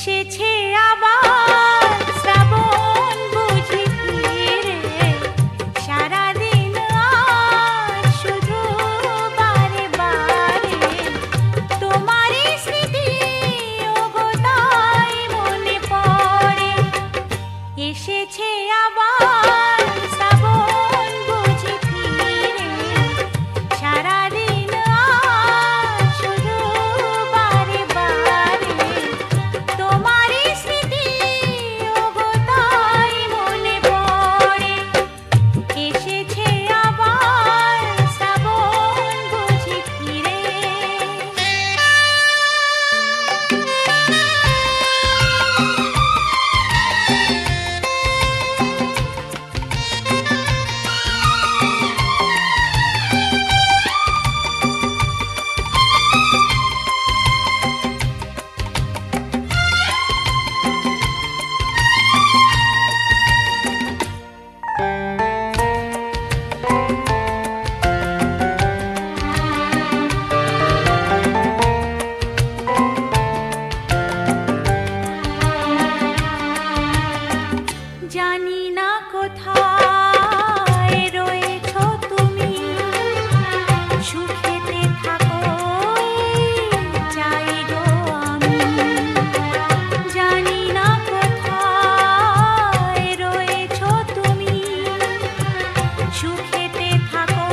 এসেছে আবার শ্রাবণ বুঝি ফিরে, সারাদিন আজ শুধু বারে বারে তোমারই স্মৃতি ওগো তাই মনে পড়ে। এসেছে আবার শ্রাবণ বুঝি ফিরে, সারাদিন আজ শুধু বারে বারে তোমারই স্মৃতি ওগো তাই মনে পড়ে। এসেছে আবার শ্রাবণ বুঝি ফিরে। জানি না কোথায় রয়েছো তুমি, সুখেতে থাকো চাই গো আমি। জানি না কোথায় রয়েছো তুমি, সুখেতে থাকো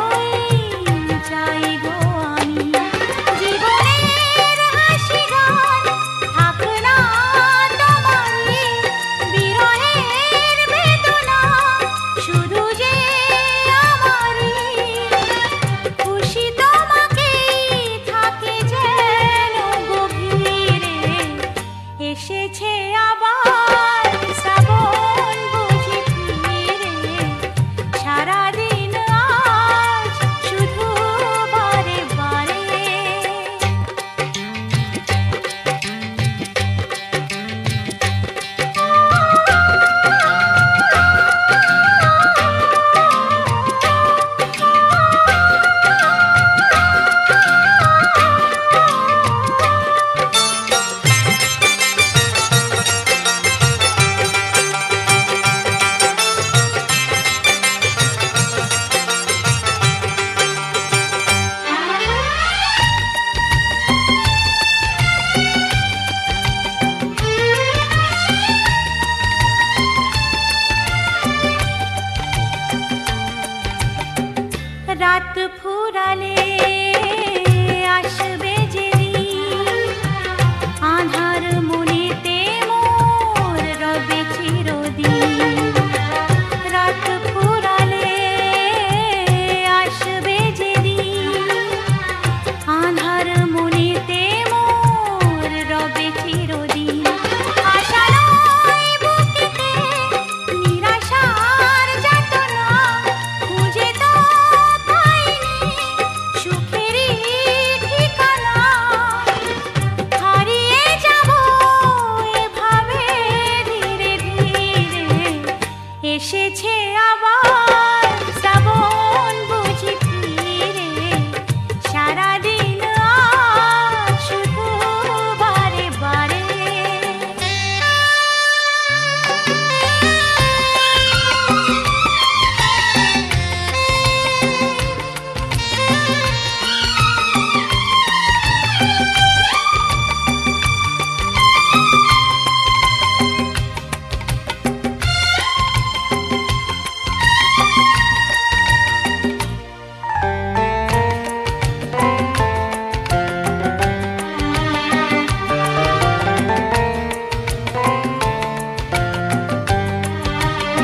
চাই গো আমি। জীবনের হাসি গান থাক না তোমারই, বিরহের বেদনা শুধু যে আমারই। খুশি তোমাকেই থাকে যেন গভীরে। এসেছে আবার শ্রাবণ বুঝি ফিরে, সারাদিন আজ শুধু বারে বারে। রাত ফুরালে আসবে যেদিন, আঁধার মনেতে মোর রবে চিরদিন। রাত ফুরালে আসবে যেদিন, আঁধার মনেতে মোর রবে চিরদিন। আশা নয় বুকেতে নিরাশার যাতনা, খুঁজে তো পাইনি সুখেরই ঠিকানা। হারিয়ে যাব এভাবে ধীরে ধীরে। এসেছে আবার শ্রাবণ বুঝি ফিরে, সারাদিন আজ শুধু বারে বারে।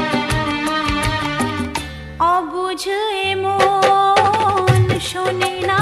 অবুঝ এ মন শোনে না